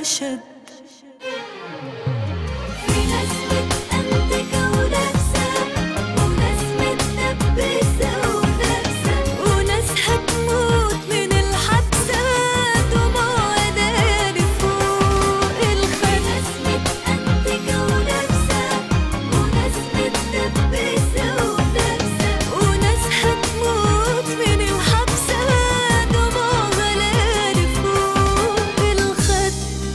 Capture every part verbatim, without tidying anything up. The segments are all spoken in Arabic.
أشد. في ناس متأنتكة ولابسة، وناس متدبسة ولابسة، وناس هتموت من الحبسة دموع ليالي فوق الخد. ناس متأنتكة ولابسة، وناس متدبسة ولابسة، وناس هتموت من الحبسة دموع ليالي فوق الخد.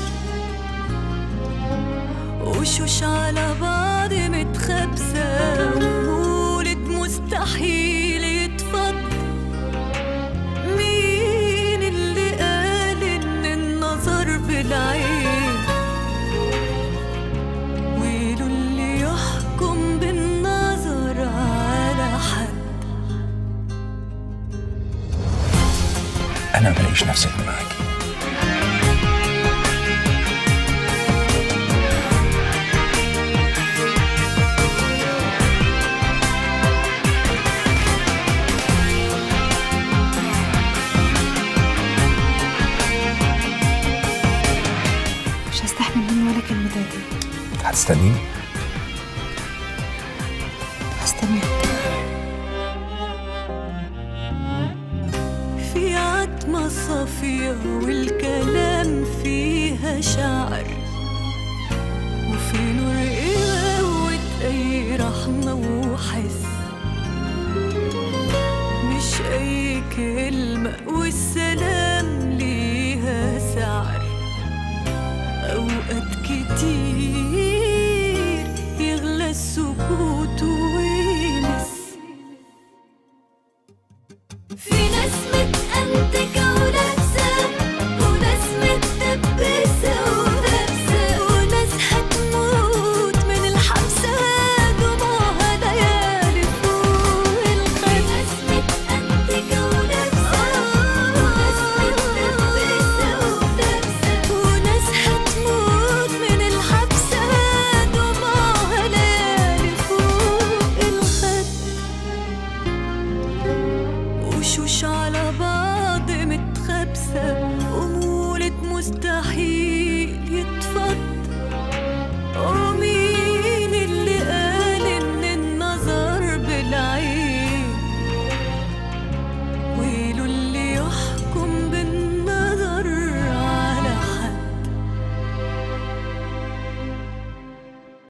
وشوش على بعض متخبسة، ومولد مستحيل يتفض. مين اللي قال إن النظر بالعين؟ ويلو اللي يحكم بالنظر على حد. انا ما بلاقيش نفسي غير معاكي. مش هستحمل منه ولا كلمة تانية. هتستنيني؟ هستناك. في عتمة صافية والكلام فيها شعر، وفي نور قوة أي رحمة وحس. مش أي كلمة والسلام ليها سعر. أوقات كتير يغلى السكوت ويمس. في ناس متأنتكة ولابسة، وناس متدبسة ولابسة، وناس هتموت من الحبسة دموعها ليالي فوق الخد. ناس متأنتكة ولابسة، وناس متدبسة ولابسة، وناس هتموت من الحبسة دموعها ليالي فوق الخد. وشوش على بعض متخبسة، ومولد مستحيل